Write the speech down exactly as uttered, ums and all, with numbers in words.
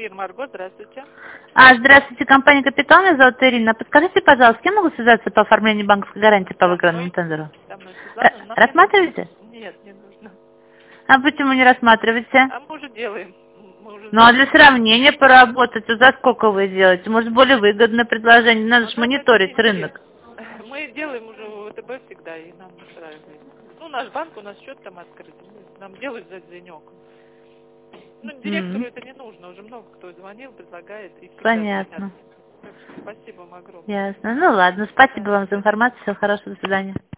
фирма «Арго», здравствуйте. А, здравствуйте, компания «Капитал», меня зовут Ирина. Подскажите, пожалуйста, с кем могу связаться по оформлению банковской гарантии по выигранному тендеру? Со мной Р- Светлана, нам не рассматриваете? нужно. Нет, не нужно. А почему не рассматриваете? А мы уже делаем. Мы уже Ну, а для знаем. сравнения поработать, а за сколько вы делаете? Может, более выгодное предложение? Надо же Но нам это мониторить не рынок. интересно. Мы делаем уже в ВТБ всегда, и нам устраивает. Ну, наш банк, у нас счет там открыт. Нам делают за денек. Ну, директору М, это не нужно. Уже много кто звонил, предлагает, и всегда звонят. Понятно. Так что спасибо вам огромное. Ясно. Ну, ладно, спасибо Да, вам за информацию. Всего хорошего, до свидания.